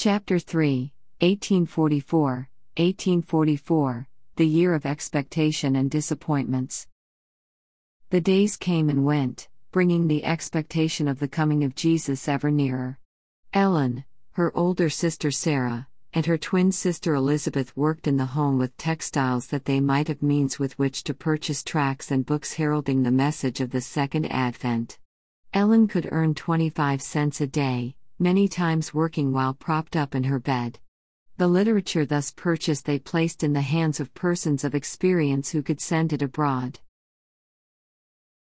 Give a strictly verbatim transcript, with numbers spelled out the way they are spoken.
Chapter three, eighteen forty-four, eighteen forty-four, the year of expectation and disappointments. The days came and went, bringing the expectation of the coming of Jesus ever nearer. Ellen, her older sister Sarah, and her twin sister Elizabeth worked in the home with textiles that they might have means with which to purchase tracts and books heralding the message of the Second Advent. Ellen could earn twenty-five cents a day, many times working while propped up in her bed. The literature thus purchased they placed in the hands of persons of experience who could send it abroad.